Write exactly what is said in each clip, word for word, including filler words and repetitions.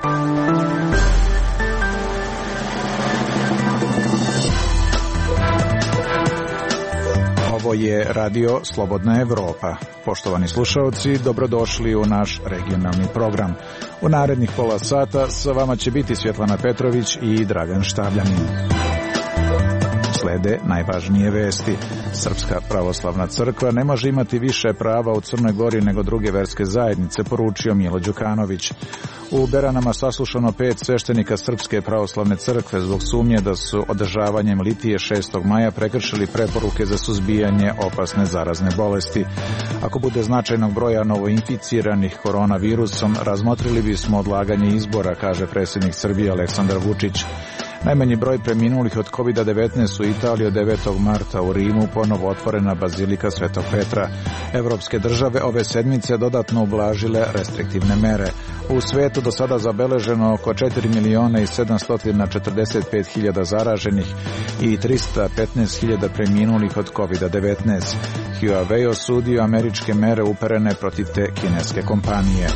Ovo je Radio Slobodna Evropa. Poštovani slušalci, dobrodošli u naš regionalni program. U narednih pola sata sa vama će biti Svjetlana Petrović i Dragan Štavljanin. Slede najvažnije vesti. Srpska pravoslavna crkva ne može imati više prava u Crnoj Gori nego druge verske zajednice, poručio Milo Đukanović. U Beranama saslušano pet sveštenika Srpske pravoslavne crkve zbog sumnje da su održavanjem litije šestog maja prekršili preporuke za suzbijanje opasne zarazne bolesti. Ako bude značajnog broja novoinficiranih koronavirusom, razmotrili bismo odlaganje izbora, kaže predsjednik Srbije Aleksandar Vučić. Najmanji broj preminulih od kovid devetnaest u Italiji od devetog marta, u Rimu ponovo otvorena bazilika Svetog Petra. Evropske države ove sedmice dodatno ublažile restriktivne mere. U svetu do sada zabeleženo oko četiri miliona i sedamsto četrdeset pet hiljada zaraženih i trista petnaest hiljada preminulih od kovid devetnaest. Huawei osudio američke mere uperene protiv te kineske kompanije.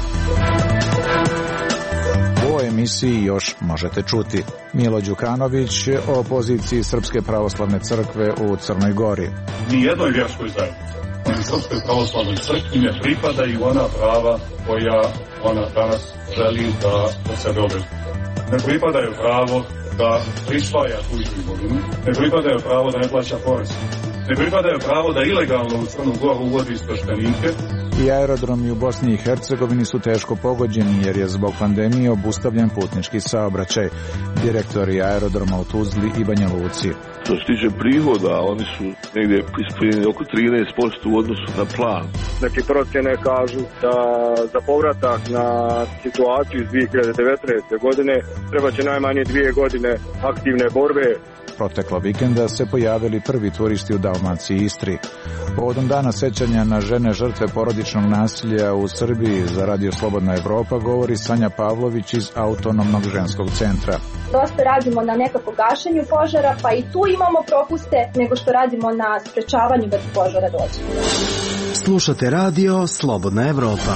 U emisiji još možete čuti Milo Đukanović o poziciji Srpske pravoslavne crkve u Crnoj Gori. Nijednoj vjerskoj zajednici, ali Srpskoj pravoslavnoj crkvi ne pripadaju ona prava koja ona danas želi da od sebe obezbedi. Ne pripadaju pravo da prisvaja tuđu imovinu, ne pripadaju pravo da ne plaća porez, ne pripadaju pravo da ilegalno u Crnu Goru uvodi sveštenike. I aerodromi u Bosni i Hercegovini su teško pogođeni jer je zbog pandemije obustavljen putnički saobraćaj. Direktori aerodroma u Tuzli i Banja Luci. Što se tiče prihoda, oni su negdje ispunjeni oko trinaest posto u odnosu na plan. Neki procjene kažu da za povratak na situaciju iz dvije hiljade devetnaeste. godine treba će najmanje dvije godine aktivne borbe. Protekla vikenda se pojavili prvi turisti u Dalmaciji i Istri. Povodom dana sećanja na žene žrtve porodičnog nasilja u Srbiji za Radio Slobodna Evropa govori Sanja Pavlović iz Autonomnog ženskog centra. Dosta radimo na nekako gašenju požara, pa i tu imamo propuste nego što radimo na sprečavanju da požara dođe. Slušate Radio Slobodna Evropa.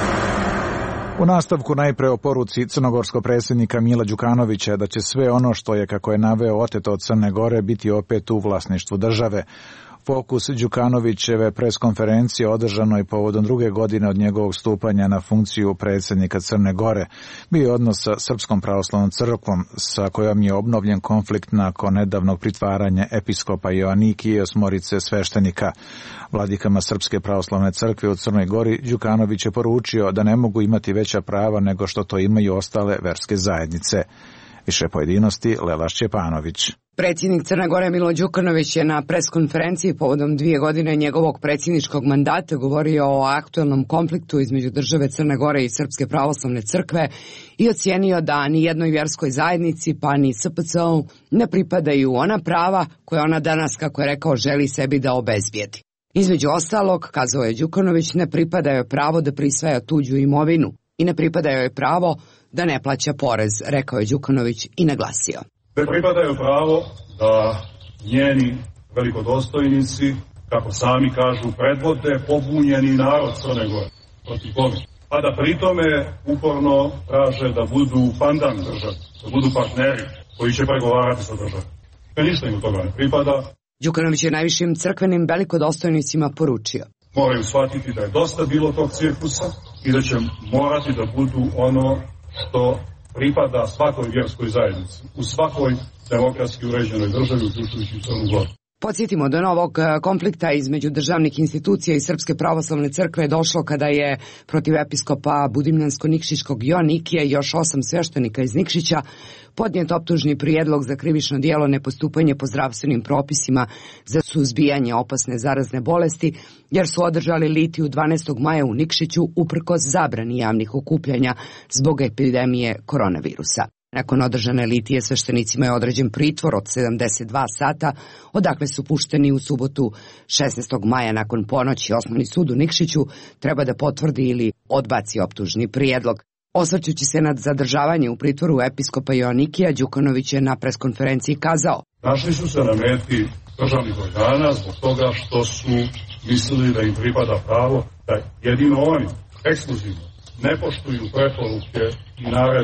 U nastavku najpre o poruci crnogorskog predsjednika Mila Đukanovića da će sve ono što je, kako je naveo, oteto od Crne Gore biti opet u vlasništvu države. Fokus Đukanovićeve preskonferencije održanoj povodom druge godine od njegovog stupanja na funkciju predsjednika Crne Gore bio odnos sa Srpskom pravoslavnom crkvom, sa kojom je obnovljen konflikt nakon nedavnog pritvaranja episkopa Joanikije i osmorice sveštenika. Vladikama Srpske pravoslavne crkve u Crnoj Gori Đukanović je poručio da ne mogu imati veća prava nego što to imaju ostale verske zajednice. Više pojedinosti Lela Šćepanović. Predsjednik Crne Gore Milo Đukanović je na preskonferenciji povodom dvije godine njegovog predsjedničkog mandata govorio o aktuelnom konfliktu između države Crne Gore i Srpske pravoslavne crkve i ocijenio da ni jednoj vjerskoj zajednici pa ni S P C U ne pripadaju ona prava koje ona danas, kako je rekao, želi sebi da obezbijedi. Između ostalog, kazao je Đukanović, ne pripada joj pravo da prisvaja tuđu imovinu i ne pripada joj pravo da ne plaća porez, rekao je Đukanović i naglasio. Ne pripadaju pravo da njeni velikodostojnici, kako sami kažu, predvode pobunjeni narod Crne Gore protiv Boga, a da pritome uporno traže da budu pandan državi, da budu partneri koji će pregovarati sa državom. Kad ništa im od toga ne pripada. Đukanović je najvišim crkvenim velikodostojnicima poručio. Moraju shvatiti da je dosta bilo tog cirkusa i da će morati da budu ono što pripada svakoj vjerskoj zajednici, u svakoj demokratski uređenoj državi, uključujući Crnu Goru. Podsjetimo, do novog konflikta između državnih institucija i Srpske pravoslavne crkve je došlo kada je protiv episkopa Budimljansko-Nikšićkog Joanikija i još osam sveštenika iz Nikšića podnijet optužni prijedlog za krivično djelo nepostupanje po zdravstvenim propisima za suzbijanje opasne zarazne bolesti, jer su održali litiju dvanaestog maja u Nikšiću uprkos zabrani javnih okupljanja zbog epidemije koronavirusa. Nakon održane litije sveštenicima je određen pritvor od sedamdeset dva sata, odakle su pušteni u subotu šesnaestog maja nakon ponoći. Osnovni sud u Nikšiću treba da potvrdi ili odbaci optužni prijedlog. Osvrćući se nad zadržavanje u pritvoru episkopa Joanikija, Đukanović je na preskonferenciji kazao: Našli su se na meti državnih organa zbog toga što su mislili da im pripada pravo da jedino oni ekskluzivno ne poštuju preporuke i naredbe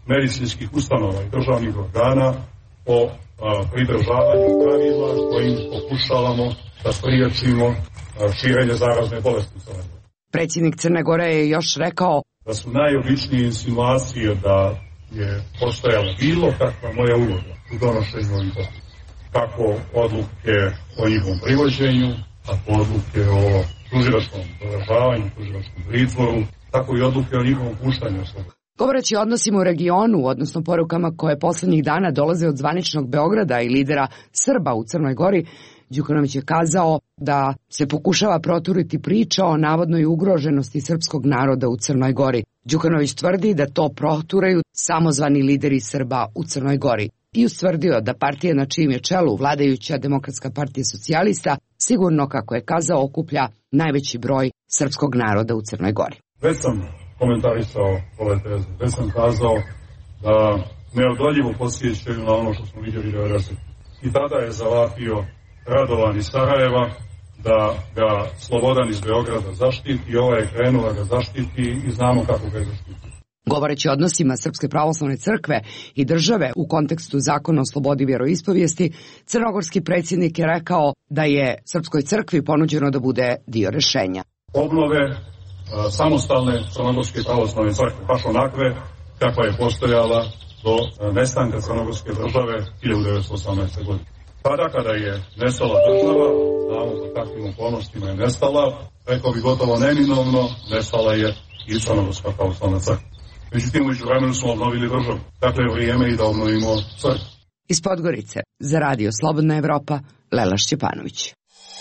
medicinskih ustanova i državnih organa o a, pridržavanju pravila kojim pokušavamo da spriječimo a, širenje zarazne bolesti u Crnoj Gori. Predsjednik Crne Gore je još rekao da su najobičnije insinuacije da je postojala bilo kakva moja uloga u donošenju ovih odluka. Kako odluke o njihovom privođenju, tako odluke o tužilačkom zadržavanju, tužilačkom pritvoru, tako i odluke o njihovom puštanju. Govoreći o odnosima u regionu, odnosno porukama koje poslednjih dana dolaze od zvaničnog Beograda i lidera Srba u Crnoj Gori, Đukanović je kazao da se pokušava proturiti priča o navodnoj ugroženosti srpskog naroda u Crnoj Gori. Đukanović tvrdi da to proturaju samozvani lideri Srba u Crnoj Gori i ustvrdio da partija na čijem je čelu vladajuća Demokratska partija socijalista sigurno, kako je kazao, okuplja najveći broj srpskog naroda u Crnoj Gori. Već sam komentarisao ove teze, već sam kazao da neodoljivo podsjećaju na ono što smo vidjeli devedesetih. I tada je zavapio Radovan iz Sarajeva da ga Slobodan iz Beograda zaštiti i ovaj je krenuo da ga zaštiti i znamo kako ga je zaštiti. Govoreći o odnosima Srpske pravoslavne crkve i države u kontekstu zakona o slobodi vjeroispovijesti, crnogorski predsjednik je rekao da je Srpskoj crkvi ponuđeno da bude dio rješenja. Obnove a, samostalne Crnogorske pravoslavne crkve, baš onakve kakva je postojala do a, nestanka Crnogorske države hiljadu devetsto osamnaeste. godine. Tada kada je nestala država, znamo pod kakvim okolnostima je nestala, rekao bi gotovo neminovno, nestala je i Crnogorska pravoslavna crkva. Međutim, umeđu vremenu smo obnovili državu. Dakle, je vrijeme i da obnovimo crkvu. Iz Podgorice, za Radio Slobodna Evropa, Lela Šćepanović.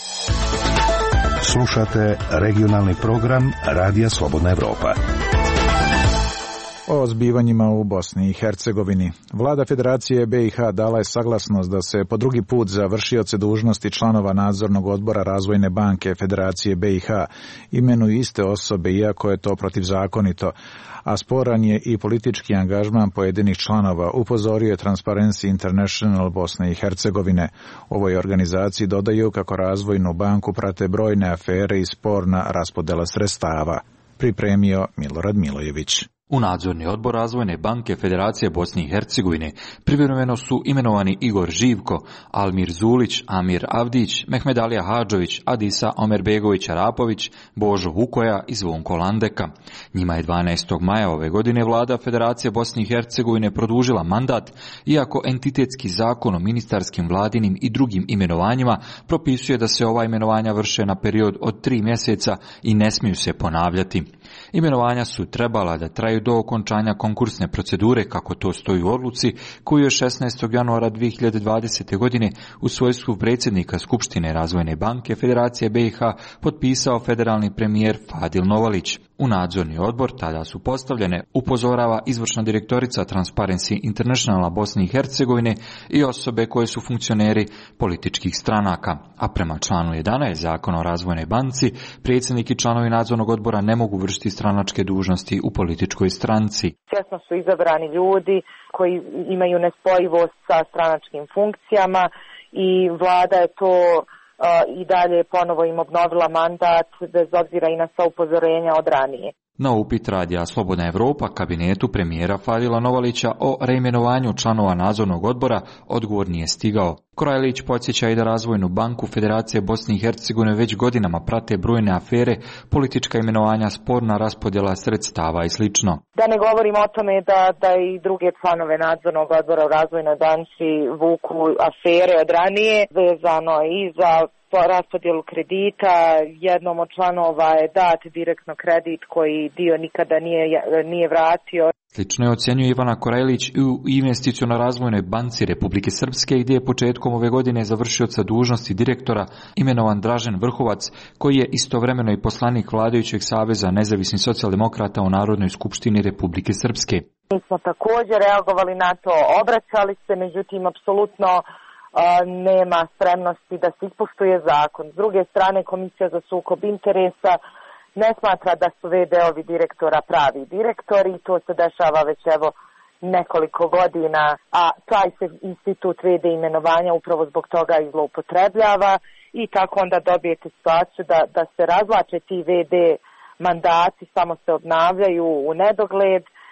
Slušate regionalni program Radija Slobodna Evropa. O zbivanjima u Bosni i Hercegovini. Vlada Federacije B i H dala je saglasnost da se po drugi put za vršioce dužnosti članova nadzornog odbora Razvojne banke Federacije B i H imenuju iste osobe, iako je to protivzakonito, a sporan je i politički angažman pojedinih članova, upozorio je Transparency International Bosne i Hercegovine. Ovoj organizaciji dodaju kako Razvojnu banku prate brojne afere i sporna raspodela sredstava. Pripremio Milorad Milojević. U nadzorni odbor Razvojne banke Federacije Bosne i Hercegovine privremeno su imenovani Igor Živko, Almir Zulić, Amir Avdić, Mehmedalija Hadžović, Adisa Omerbegović Arapović, Božo Vukoja i Zvonko Landeka. Njima je dvanaestog maja ove godine vlada Federacije Bosne i Hercegovine produžila mandat, iako entitetski zakon o ministarskim, vladinim i drugim imenovanjima propisuje da se ova imenovanja vrše na period od tri mjeseca i ne smiju se ponavljati. Imenovanja su trebala da traju do okončanja konkursne procedure, kako to stoji u odluci koju je šesnaestog januara dvije hiljade dvadesete. godine u svojstvu predsjednika Skupštine Razvojne banke Federacije B i H potpisao federalni premijer Fadil Novalić. U nadzorni odbor tada su postavljene, upozorava izvršna direktorica Transparency Internationala Bosne i Hercegovine, i osobe koje su funkcioneri političkih stranaka. A prema članu jedanaest Zakona o Razvojnoj banci, predsjednik i članovi nadzornog odbora ne mogu vršiti stranačke dužnosti u političkoj stranci. Često su izabrani ljudi koji imaju nespojivost sa stranačkim funkcijama i vlada je to i dalje ponovo im obnovila mandat bez obzira i na sva upozorenja od ranije. Na upit Radija Slobodna Evropa kabinetu premijera Fadila Novalića o reimenovanju članova nadzornog odbora odgovor nije stigao. Korajlić podsjeća i da Razvojnu banku Federacije Bosne i Hercegovine već godinama prate brojne afere, politička imenovanja, sporna raspodjela sredstava i slično. Da ne govorimo o tome da, da i druge članove nadzornog odbora u Razvojnoj banci vuku afere od ranije, vezano i za raspodjelu kredita. Jednom od članova je dat direktno kredit koji dio nikada nije, nije vratio. Slično je ocjenjuje Ivana Korajlić i u Investiciono-razvojnoj banci Republike Srpske, gdje je početkom ove godine završioca dužnosti direktora imenovan Dražen Vrhovac, koji je istovremeno i poslanik vladajućeg Saveza nezavisnih socijaldemokrata u Narodnoj skupštini Republike Srpske. Mi smo također reagovali na to, obraćali se, međutim apsolutno nema spremnosti da se ispoštuje zakon. S druge strane, Komisija za sukob interesa ne smatra da su ve de-ovi direktora pravi direktori i to se dešava već evo nekoliko godina, a taj se institut ve de imenovanja upravo zbog toga i zloupotrebljava i tako onda dobijete situaciju da, da se razvlače ti ve de mandati, samo se obnavljaju u nedogled,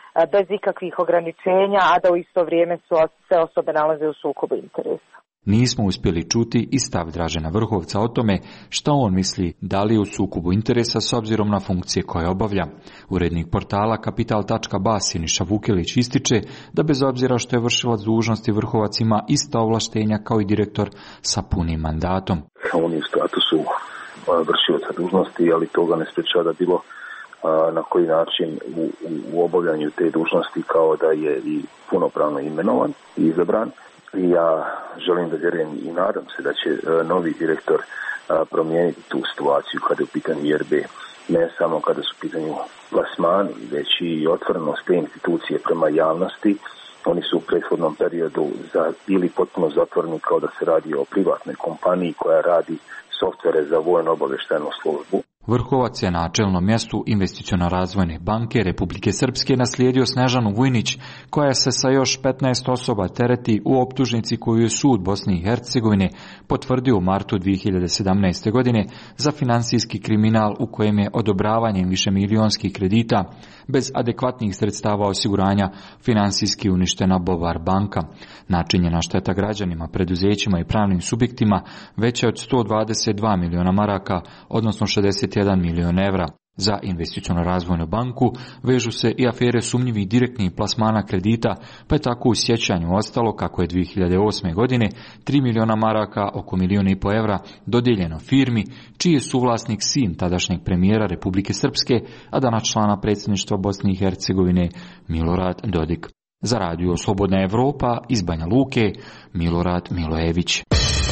bez ikakvih ograničenja, a da u isto vrijeme su sve osobe nalaze u sukobu interesa. Nismo uspjeli čuti i stav Dražena Vrhovca o tome šta on misli da li je u sukobu interesa s obzirom na funkcije koje obavlja. Urednik portala Kapital tačka ba Siniša Vukelić ističe da bez obzira što je vršilac dužnosti Vrhovac ima ista ovlaštenja kao i direktor sa punim mandatom. On je u statusu vršioca dužnosti, ali toga ne sprečava da bilo na koji način u, u obavljanju te dužnosti kao da je i punopravno imenovan i izabran. I ja želim da vjerujem i nadam se da će novi direktor promijeniti tu situaciju kada je u pitanju I R B, ne samo kada su u pitanju plasmani, već i otvorenost te institucije prema javnosti. Oni su u prethodnom periodu za, bili potpuno zatvoreni kao da se radi o privatnoj kompaniji koja radi softvere za vojno-obavještajnu službu. Vrhovac je na čelnom mjestu Investiciono-razvojne banke Republike Srpske naslijedio Snežanu Vujnić, koja se sa još petnaest osoba tereti u optužnici koju je sud Bosne i Hercegovine potvrdio u martu dvije hiljade sedamnaeste. godine za financijski kriminal u kojem je odobravanjem višemilionskih kredita bez adekvatnih sredstava osiguranja financijski uništena Bovar banka. Načinjena šteta građanima, preduzećima i pravnim subjektima veća od sto dvadeset dva miliona maraka, odnosno šezdeset jedan milion evra. Za Investiciono-razvojnu banku vežu se i afere sumnjivih direktnih plasmana kredita, pa je tako u sjećanju ostalo kako je dvije hiljade osme. godine tri miliona maraka, oko milijun i po evra, dodijeljeno firmi čiji je suvlasnik sin tadašnjeg premijera Republike Srpske, a danas člana predsjedništva Bosne i Hercegovine Milorad Dodik. Za radio Slobodna Evropa iz Banja Luke, Milorad Milojević.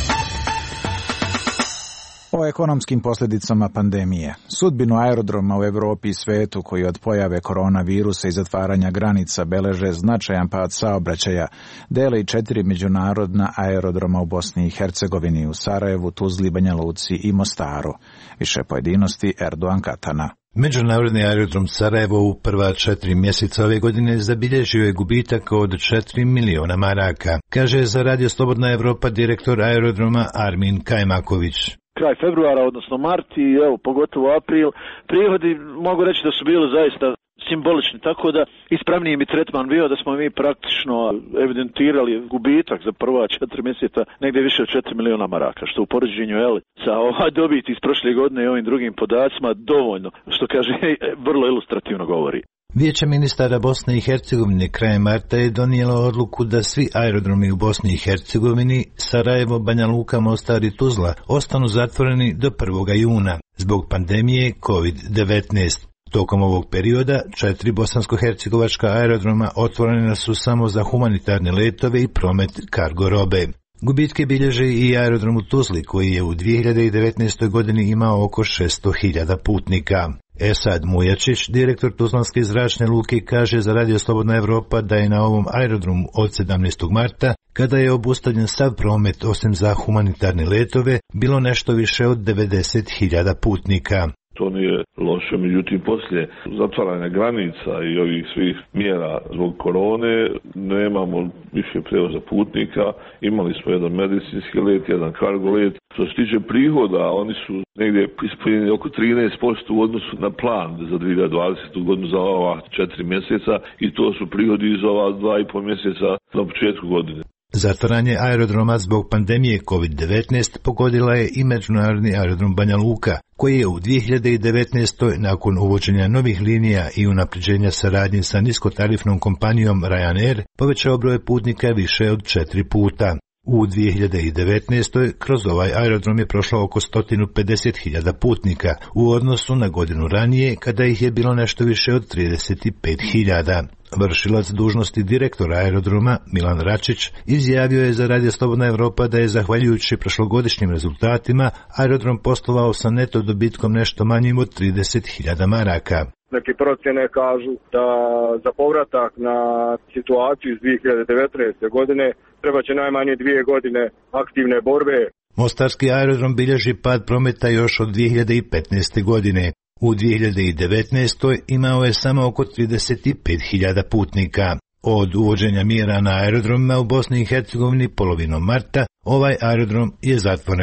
O ekonomskim posljedicama pandemije. Sudbinu aerodroma u Europi i svetu koji od pojave koronavirusa i zatvaranja granica beleže značajan pad saobraćaja, dele i četiri međunarodna aerodroma u Bosni i Hercegovini, u Sarajevu, Tuzli, Banja Luci i Mostaru. Više pojedinosti Erdogan Katana. Međunarodni aerodrom Sarajevo u prva četiri mjeseca ove godine zabilježio je gubitak od četiri miliona maraka, kaže za Radio Slobodna Evropa direktor aerodroma Armin Kajmaković. Kraj februara, odnosno mart i evo, pogotovo april, prihodi mogu reći da su bili zaista simbolični, tako da ispravniji mi tretman bio da smo mi praktično evidentirali gubitak za prva četiri mjeseca negdje više od četiri miliona maraka, što u poređenju jeli, sa ovaj dobiti iz prošle godine i ovim drugim podacima dovoljno, što kaže, vrlo ilustrativno govori. Vijeće ministara Bosne i Hercegovine krajem marta je donijelo odluku da svi aerodromi u Bosni i Hercegovini, Sarajevo, Banja Luka, Mostar i Tuzla ostanu zatvoreni do prvog juna zbog pandemije kovid devetnaest. Tokom ovog perioda četiri bosansko-hercegovačka aerodroma otvorena su samo za humanitarne letove i promet kargo robe. Gubitke bilježe i aerodrom u Tuzli koji je u dvije hiljade devetnaestoj. godini imao oko šesto hiljada putnika. Esad Mujačić, direktor Tuzlanske zračne luke, kaže za Radio Slobodna Evropa da je na ovom aerodromu od sedamnaestog marta, kada je obustavljen sav promet osim za humanitarne letove, bilo nešto više od devedeset hiljada putnika. To nije loše, međutim poslije zatvaranja granica i ovih svih mjera zbog korone nemamo više prijevoza putnika. Imali smo jedan medicinski let, jedan kargo let. Što se tiče prihoda, oni su negdje ispunjeni oko trinaest posto u odnosu na plan za dvije hiljade dvadesetu. godinu za ova četiri mjeseca i to su prihodi iz ova dva i pol mjeseca na početku godine. Zatvaranje aerodroma zbog pandemije kovid devetnaest pogodila je i međunarodni aerodrom Banja Luka, koji je u dvije hiljade devetnaestoj. nakon uvođenja novih linija i unapređenja saradnje sa niskotarifnom kompanijom Ryanair povećao broj putnika više od četiri puta. U dvije hiljade devetnaestoj. kroz ovaj aerodrom je prošlo oko sto pedeset hiljada putnika u odnosu na godinu ranije kada ih je bilo nešto više od trideset pet hiljada. Vršilac dužnosti direktora aerodroma Milan Račić izjavio je za Radio Slobodna Evropa da je zahvaljujući prošlogodišnjim rezultatima aerodrom poslovao sa neto dobitkom nešto manjim od trideset hiljada maraka. Neki procjene kažu da za povratak na situaciju iz dvije hiljade devetnaeste. godine treba će najmanje dvije godine aktivne borbe. Mostarski aerodrom bilježi pad prometa još od dvije hiljade petnaeste. godine. U dvije hiljade devetnaestoj. imao je samo oko trideset pet hiljada putnika. Od uvođenja mjera na aerodromima u Bosni i Hercegovini polovinom marta ovaj aerodrom je zatvoren.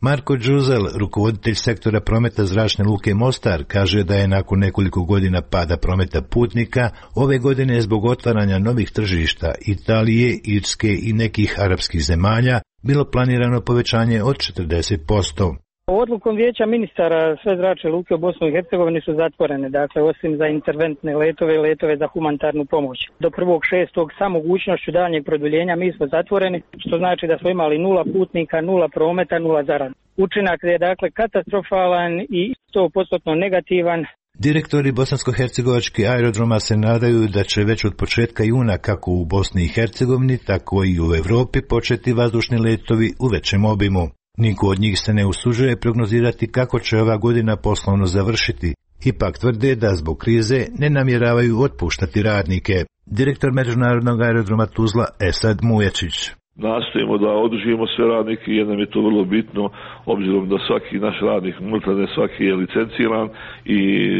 Marko Đuzel, rukovoditelj sektora prometa zračne luke Mostar, kaže da je nakon nekoliko godina pada prometa putnika, ove godine zbog otvaranja novih tržišta Italije, Irske i nekih arapskih zemalja bilo planirano povećanje od četrdeset posto. Odlukom vijeća ministara sve zračne luke u Bosni i Hercegovini su zatvorene, dakle osim za interventne letove i letove za humanitarnu pomoć. Do prvog šestog sa mogućnošću daljnjeg produljenja mi smo zatvoreni, što znači da smo imali nula putnika, nula prometa, nula zarada. Učinak je dakle katastrofalan i sto posto negativan. Direktori bosansko-hercegovačkih aerodroma se nadaju da će već od početka juna kako u Bosni i Hercegovini, tako i u Europi početi vazdušni letovi u većem obimu. Niko od njih se ne usuđuje prognozirati kako će ova godina poslovno završiti. Ipak tvrde da zbog krize ne namjeravaju otpuštati radnike. Direktor Međunarodnog aerodroma Tuzla Esad Mujačić. Nastojimo da održimo sve radnike jer nam je to vrlo bitno, obzirom da svaki naš radnik, multane svaki je licenciran i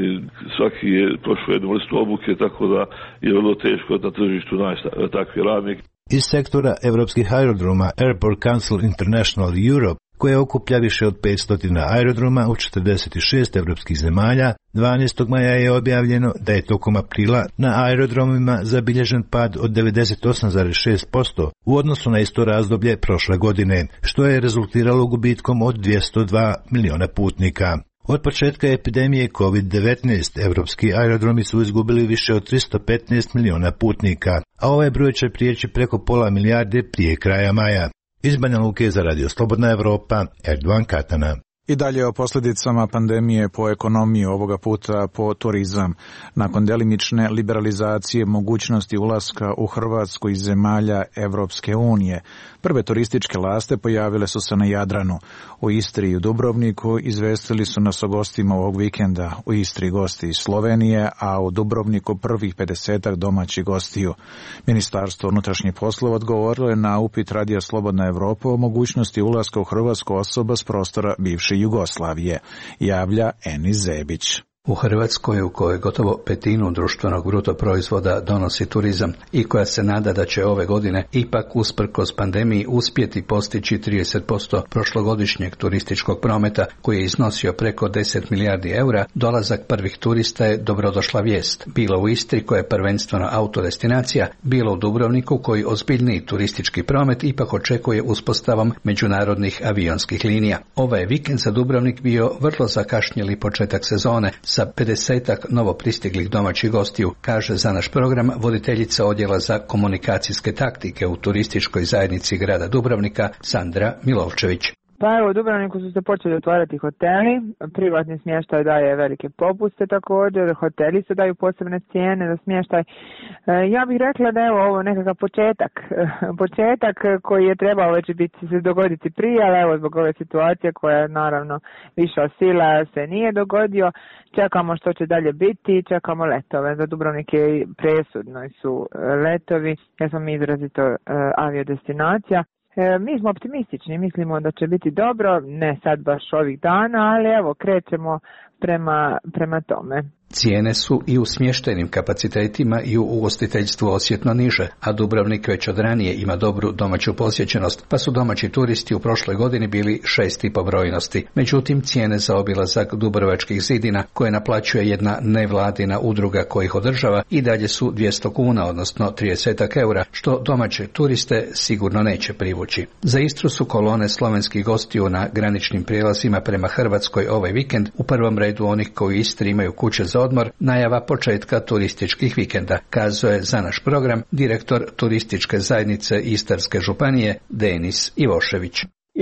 svaki je prošao jednu vrstu obuke, tako da je vrlo teško na tržištu naći takvi radnik. Iz sektora evropskih aerodroma Airport Council International Europe, koja okuplja više od petsto aerodroma u četrdeset šest evropskih zemalja, dvanaestog maja je objavljeno da je tokom aprila na aerodromima zabilježen pad od devedeset osam zarez šest posto u odnosu na isto razdoblje prošle godine, što je rezultiralo gubitkom od dvjesto dva miliona putnika. Od početka epidemije kovid devetnaest evropski aerodromi su izgubili više od tristo petnaest miliona putnika, a ovaj broj će prijeći preko pola milijarde prije kraja maja. Iz Banja Luke za Radio Slobodna Evropa, Erdovan Katana. I dalje o posljedicama pandemije po ekonomiju, ovoga puta po turizam. Nakon delimične liberalizacije mogućnosti ulaska u Hrvatsku iz zemalja Evropske unije, prve turističke laste pojavile su se na Jadranu. U Istri i u Dubrovniku izvestili su nas o gostima ovog vikenda. U Istri gosti iz Slovenije, a u Dubrovniku prvih pedesetak domaćih gostiju. Ministarstvo unutrašnjih poslova odgovorilo je na upit Radija Slobodna Evropa o mogućnosti ulaska u Hrvatsku osoba s prostora bivše Jugoslavije, javlja Enis Zebić. U Hrvatskoj, u kojoj gotovo petinu društvenog bruto proizvoda donosi turizam i koja se nada da će ove godine ipak usprkos pandemiji uspjeti postići trideset posto prošlogodišnjeg turističkog prometa koji je iznosio preko deset milijardi eura, dolazak prvih turista je dobrodošla vijest. Bilo u Istri koja je prvenstveno autodestinacija, bilo u Dubrovniku koji ozbiljniji turistički promet ipak očekuje uspostavom međunarodnih avionskih linija. Ovaj je vikend za Dubrovnik bio vrlo zakašnjeli početak sezone sa pedesetak novo pristiglih domaćih gostiju, kaže za naš program voditeljica odjela za komunikacijske taktike u turističkoj zajednici grada Dubrovnika Sandra Milovčević. Pa evo, u Dubrovniku su se počeli otvarati hoteli, privatni smještaj daje velike popuste također, hoteli se daju posebne cijene za smještaj. E, ja bih rekla da je ovo nekakav početak, početak koji je trebao već biti, se dogoditi prije, ali evo zbog ove situacije koja je naravno viša sila se nije dogodio. Čekamo što će dalje biti, čekamo letove. Za Dubrovnik je presudno su letovi, jer smo mi izrazito e, aviodestinacija. E, mi smo optimistični, mislimo da će biti dobro, ne sad baš ovih dana, ali evo krećemo prema, prema tome. Cijene su i u smještajnim kapacitetima i u ugostiteljstvu osjetno niže, a Dubrovnik već od ranije ima dobru domaću posjećenost, pa su domaći turisti u prošloj godini bili šesti po brojnosti. Međutim, cijene za obilazak Dubrovačkih zidina, koje naplaćuje jedna nevladina udruga koja ih održava, i dalje su dvjesto kuna, odnosno trideset eura, što domaće turiste sigurno neće privući. Za Istru su kolone slovenskih gostiju na graničnim prijelazima prema Hrvatskoj ovaj vikend, u prvom redu onih koji u Istri imaju kuće za odmor, najava početka turističkih vikenda, kazuje za naš program direktor turističke zajednice Istarske županije Denis Ivošević.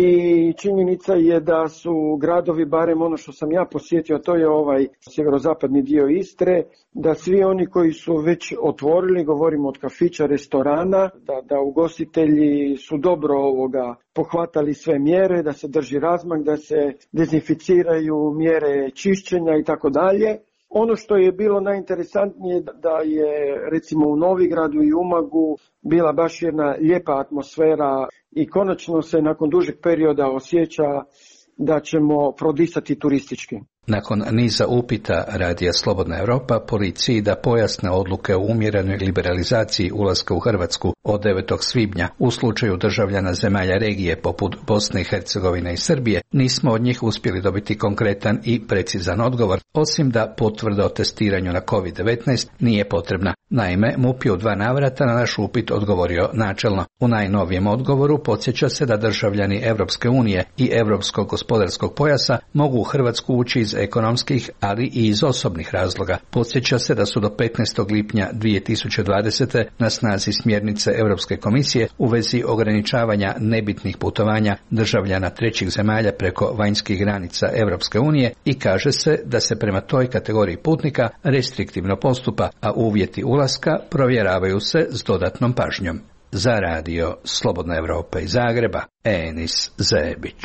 I činjenica je da su gradovi, barem ono što sam ja posjetio, to je ovaj sjeverozapadni dio Istre, da svi oni koji su već otvorili, govorimo od kafića, restorana, da, da ugostitelji su dobro ovoga pohvatali sve mjere, da se drži razmak, da se dezinficiraju mjere čišćenja i tako dalje. Ono što je bilo najinteresantnije da je recimo u Novigradu i Umagu bila baš jedna lijepa atmosfera i konačno se nakon dužeg perioda osjeća da ćemo prodisati turistički. Nakon niza upita Radija Slobodna Europa policiji da pojasne odluke o umjerenoj liberalizaciji ulaska u Hrvatsku od devetog svibnja u slučaju državljana zemalja regije poput Bosne i Hercegovine i Srbije, nismo od njih uspjeli dobiti konkretan i precizan odgovor, osim da potvrda o testiranju na kovid devetnaest nije potrebna. Naime, MUP je u dva navrata na naš upit odgovorio načelno. U najnovijem odgovoru podsjeća se da državljani Europske unije i Europskog gospodarskog pojasa mogu u Hrvatsku ući iz ekonomskih, ali i iz osobnih razloga. Podsjeća se da su do petnaestog lipnja dvije tisuće dvadesete na snazi smjernice Europske komisije u vezi ograničavanja nebitnih putovanja državljana trećih zemalja preko vanjskih granica Europske unije i kaže se da se prema toj kategoriji putnika restriktivno postupa, a uvjeti ulaska provjeravaju se s dodatnom pažnjom. Za radio Slobodna Europa iz Zagreba, Enis Zebić.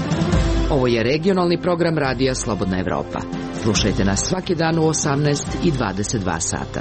Ovo je regionalni program radija Slobodna Europa. Slušajte nas svaki dan u osamnaest i dvadeset dva sata.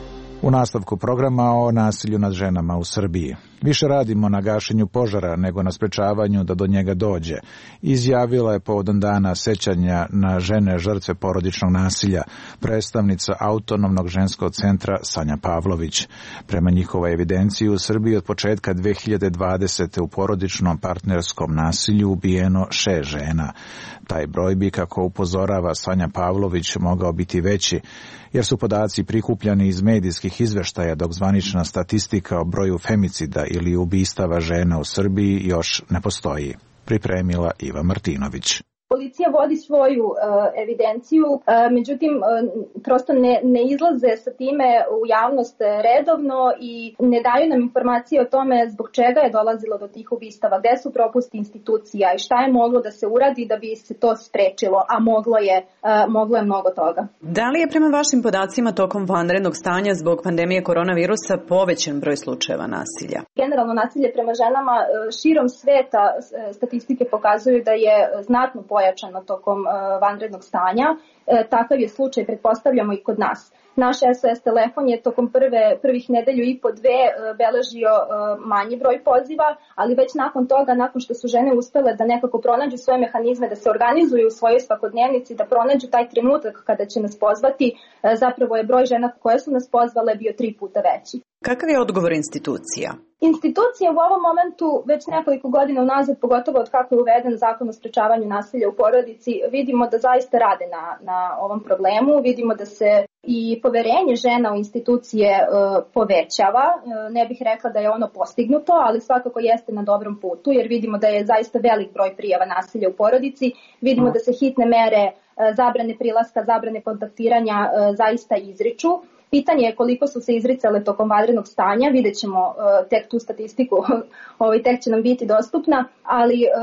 U nastavku programa o nasilju nad ženama u Srbiji. Više radimo na gašenju požara nego na sprečavanju da do njega dođe, izjavila je povodom dana sećanja na žene žrtve porodičnog nasilja predstavnica Autonomnog ženskog centra Sanja Pavlović. Prema njihovoj evidenciji u Srbiji od početka dve hiljade dvadesete u porodičnom partnerskom nasilju ubijeno šest žena. Taj broj bi, kako upozorava Sanja Pavlović, mogao biti veći, jer su podaci prikupljani iz medijskih izveštaja, dok zvanična statistika o broju femicida ili ubistava žena u Srbiji još ne postoji. Pripremila Iva Martinović. Policija vodi svoju uh, evidenciju, uh, međutim uh, prosto ne, ne izlaze sa time u javnost redovno i ne daju nam informacije o tome zbog čega je dolazilo do tih ubistava, gde su propusti institucija i šta je moglo da se uradi da bi se to sprečilo, a moglo je, uh, moglo je mnogo toga. Da li je prema vašim podacima tokom vanrednog stanja zbog pandemije koronavirusa povećan broj slučajeva nasilja? Generalno nasilje prema ženama uh, širom sveta uh, statistike pokazuju da je znatno pojačano pojačano tokom uh, vanrednog stanja. E, takav je slučaj, pretpostavljamo, i kod nas. Naš S O S telefon je tokom prve, prvih nedelju i po dve uh, beležio uh, manji broj poziva, ali već nakon toga, nakon što su žene uspele da nekako pronađu svoje mehanizme, da se organizuju u svojoj svakodnevnici, da pronađu taj trenutak kada će nas pozvati, uh, zapravo je broj žena koje su nas pozvale bio tri puta veći. Kakav je odgovor institucija? Institucije u ovom momentu već nekoliko godina unazad, pogotovo od kako je uveden zakon o sprečavanju nasilja u porodici, vidimo da zaista rade na, na ovom problemu, vidimo da se i poverenje žena u institucije e, povećava. E, ne bih rekla da je ono postignuto, ali svakako jeste na dobrom putu, jer vidimo da je zaista velik broj prijava nasilja u porodici, vidimo da se hitne mere, e, zabrane prilaska, zabrane kontaktiranja e, zaista izriču. Pitanje je koliko su se izricale tokom vanrednog stanja, vidjet ćemo uh, tek tu statistiku, ovaj, tek će nam biti dostupna, ali uh,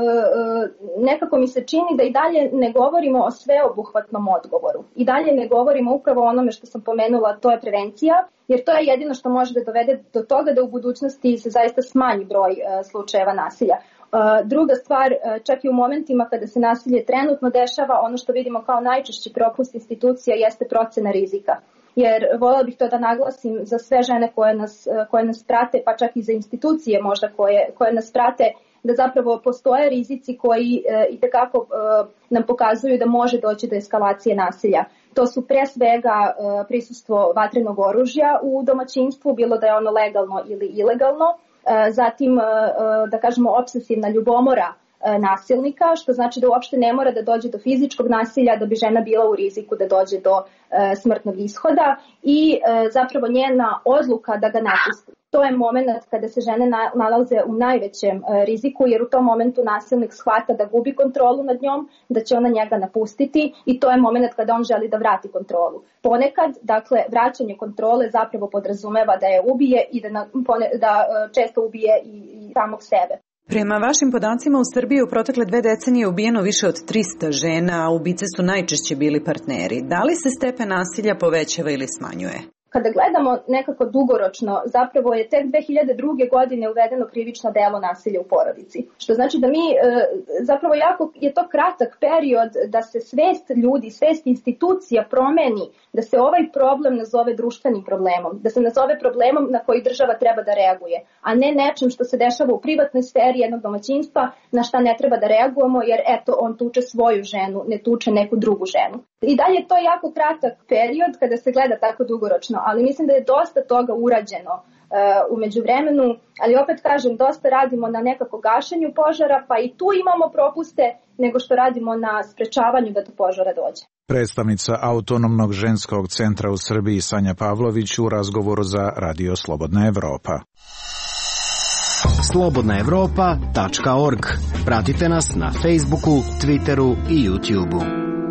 uh, nekako mi se čini da i dalje ne govorimo o sveobuhvatnom odgovoru. I dalje ne govorimo upravo o onome što sam pomenula, to je prevencija, jer to je jedino što može da dovede do toga da u budućnosti se zaista smanji broj uh, slučajeva nasilja. Uh, druga stvar, uh, čak i u momentima kada se nasilje trenutno dešava, ono što vidimo kao najčešći propust institucija jeste procena rizika. Jer voljela bih to da naglasim za sve žene koje nas, koje nas prate, pa čak i za institucije možda koje, koje nas prate, da zapravo postoje rizici koji e, itekako e, nam pokazuju da može doći do eskalacije nasilja. To su pre svega e, prisustvo vatrenog oružja u domaćinstvu, bilo da je ono legalno ili ilegalno, e, zatim e, da kažemo obsesivna ljubomora nasilnika, što znači da uopšte ne mora da dođe do fizičkog nasilja da bi žena bila u riziku da dođe do e, smrtnog ishoda i e, zapravo njena odluka da ga napusti. To je moment kada se žene na, nalaze u najvećem e, riziku, jer u tom momentu nasilnik shvata da gubi kontrolu nad njom, da će ona njega napustiti i to je moment kada on želi da vrati kontrolu. Ponekad, dakle, vraćanje kontrole zapravo podrazumeva da je ubije i da, na, pone, da e, često ubije i, i samog sebe. Prema vašim podacima u Srbiji u protekle dve decenije ubijeno više od trista žena, a ubice su najčešće bili partneri. Da li se stepen nasilja povećava ili smanjuje? Kada gledamo nekako dugoročno, zapravo je tek dve hiljade druge. godine uvedeno krivično delo nasilja u porodici. Što znači da mi, zapravo jako je to kratak period da se svest ljudi, svest institucija promeni, da se ovaj problem nazove društvenim problemom, da se nazove problemom na koji država treba da reaguje, a ne nečem što se dešava u privatnoj sferi jednog domaćinstva na šta ne treba da reagujemo jer eto on tuče svoju ženu, ne tuče neku drugu ženu. I dalje je to jako kratak period kada se gleda tako dugoročno, ali mislim da je dosta toga urađeno uh, u međuvremenu, ali opet kažem, dosta radimo na nekako gašenju požara, pa i tu imamo propuste nego što radimo na sprečavanju da do požara dođe. Predstavnica Autonomnog ženskog centra u Srbiji Sanja Pavlović u razgovoru za Radio Slobodna Evropa. slobodna evropa tačka org. Pratite nas na Facebooku, Twitteru i YouTubeu.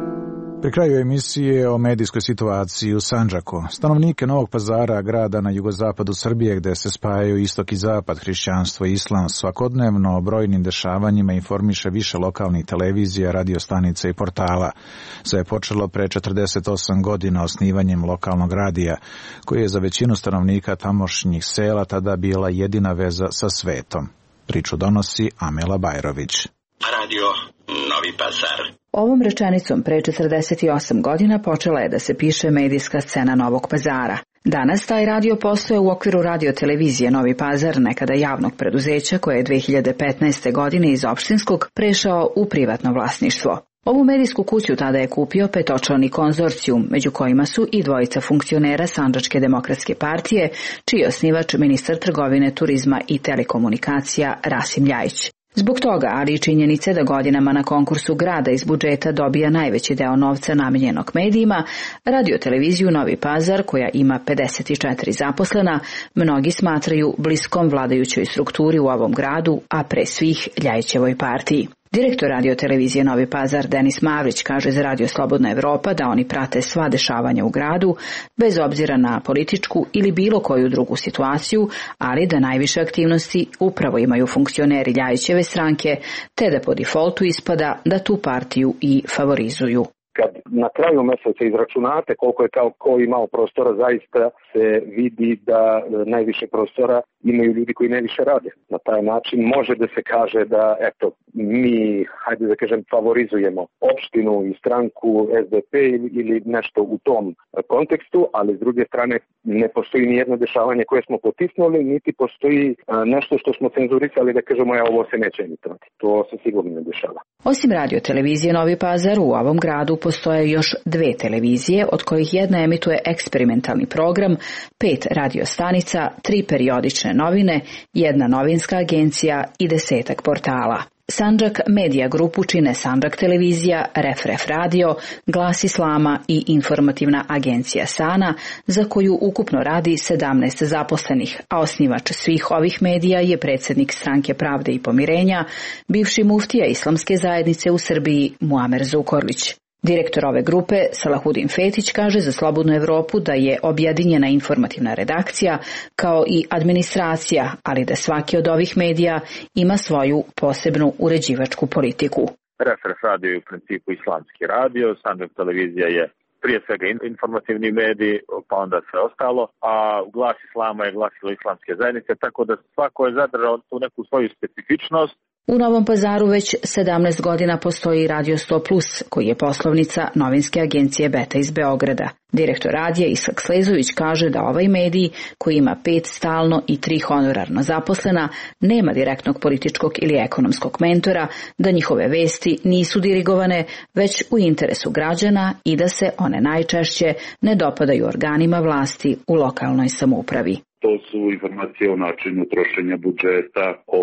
Pri kraju emisije o medijskoj situaciji u Sandžaku. Stanovnike Novog Pazara, grada na jugozapadu Srbije gde se spajaju istok i zapad, hrišćanstvo i islam, svakodnevno o brojnim dešavanjima informiše više lokalnih televizija, radiostanica i portala. Sve je počelo pre četrdeset osam godina osnivanjem lokalnog radija, koji je za većinu stanovnika tamošnjih sela tada bila jedina veza sa svetom. Priču donosi Amela Bajrović. Radio Novi Pazar. Ovom rečenicom pre četrdeset osam godina počela je da se piše medijska scena Novog Pazara. Danas taj radio postoje u okviru radio-televizije Novi Pazar, nekada javnog preduzeća koje je dve hiljade petnaeste. godine iz opštinskog prešao u privatno vlasništvo. Ovu medijsku kuću tada je kupio petočlani konzorcijum, među kojima su i dvojica funkcionera Sandžačke demokratske partije, čiji je osnivač ministar trgovine, turizma i telekomunikacija Rasim Ljajić. Zbog toga, ali i činjenice da godinama na konkursu grada iz budžeta dobija najveći deo novca namenjenog medijima, radio-televiziju Novi Pazar, koja ima pedeset četiri zaposlena, mnogi smatraju bliskom vladajućoj strukturi u ovom gradu, a pre svih Ljajićevoj partiji. Direktor radio-televizije Novi Pazar Denis Mavrić kaže za Radio Slobodna Evropa da oni prate sva dešavanja u gradu, bez obzira na političku ili bilo koju drugu situaciju, ali da najviše aktivnosti upravo imaju funkcioneri Ljajićeve stranke, te da po defaultu ispada da tu partiju i favorizuju. Kad na kraju meseca izračunate koliko je kao ko imao prostora, zaista se vidi da najviše prostora imaju ljudi koji najviše rade. Na taj način može da se kaže da eto mi, hajde da kažem, favorizujemo opštinu i stranku es de pe ili nešto u tom kontekstu, ali s druge strane ne postoji ni jedno dešavanje koje smo potisnuli, niti postoji nešto što smo cenzurisali da kažemo ja ovo se neće emitovati. To se sigurno ne dešava. Osim radio televizije Novi Pazar, u ovom gradu postoje još dve televizije, od kojih jedna emituje eksperimentalni program, pet radiostanica, tri periodične novine, jedna novinska agencija i desetak portala. Sandžak Medija grupu čine Sandžak televizija, Ref Ref radio, Glas Islama i informativna agencija Sana, za koju ukupno radi sedamnaest zaposlenih, a osnivač svih ovih medija je predsjednik Stranke pravde i pomirenja, bivši muftija Islamske zajednice u Srbiji Muamer Zukorlić. Direktor ove grupe, Salahudin Fetić, kaže za Slobodnu Evropu da je objedinjena informativna redakcija kao i administracija, ali da svaki od ovih medija ima svoju posebnu uređivačku politiku. Ref Ref radio je u principu islamski radio, Sandžak televizija je prije svega informativni medij, pa onda sve ostalo, a Glas Islama je glasilo Islamske zajednice, tako da svako je zadržao tu neku svoju specifičnost. U Novom Pazaru već sedamnaest godina postoji Radio sto plus, koji je poslovnica novinske agencije Beta iz Beograda. Direktor radija Ishak Slezović kaže da ovaj medij, koji ima pet stalno i tri honorarno zaposlena, nema direktnog političkog ili ekonomskog mentora, da njihove vesti nisu dirigovane, već u interesu građana i da se one najčešće ne dopadaju organima vlasti u lokalnoj samoupravi. To su informacije o načinu trošenja budžeta, o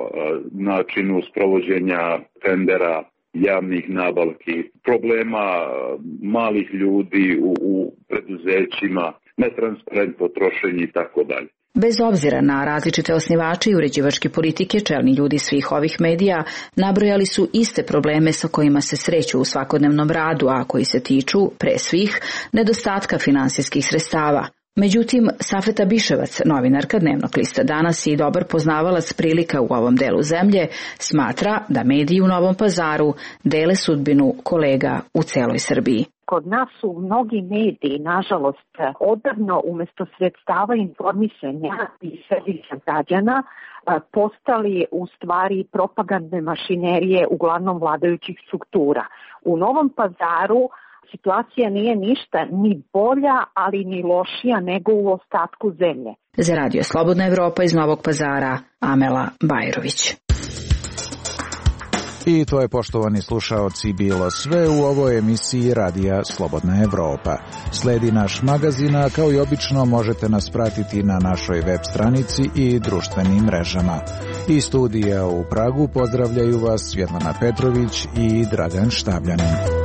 načinu sprovođenja tendera, javnih nabavki, problema malih ljudi u, u preduzećima, netransparentno trošenje i tako dalje. Bez obzira na različite osnivače i uređivačke politike, čelni ljudi svih ovih medija nabrojali su iste probleme sa kojima se sreću u svakodnevnom radu, a koji se tiču, pre svih, nedostatka finansijskih sredstava. Međutim, Safeta Biševac, novinarka Dnevnog lista Danas i dobar poznavalac prilika u ovom delu zemlje, smatra da mediji u Novom Pazaru dele sudbinu kolega u celoj Srbiji. kod nas su mnogi mediji, nažalost, odavno umjesto sredstava informisanja i servisa građana postali u stvari propagandne mašinerije uglavnom vladajućih struktura. U Novom Pazaru situacija nije ništa ni bolja, ali ni lošija nego u ostatku zemlje. Za Radio Slobodna Evropa iz Novog Pazara, Amela Bajrović. I to je, poštovani slušaoci, bilo sve u ovoj emisiji Radija Slobodna Evropa. Sledi naš magazin, a kao i obično možete nas pratiti na našoj web stranici i društvenim mrežama. Iz studija u Pragu pozdravljaju vas Svjetlana Petrović i Dragan Štabljanin.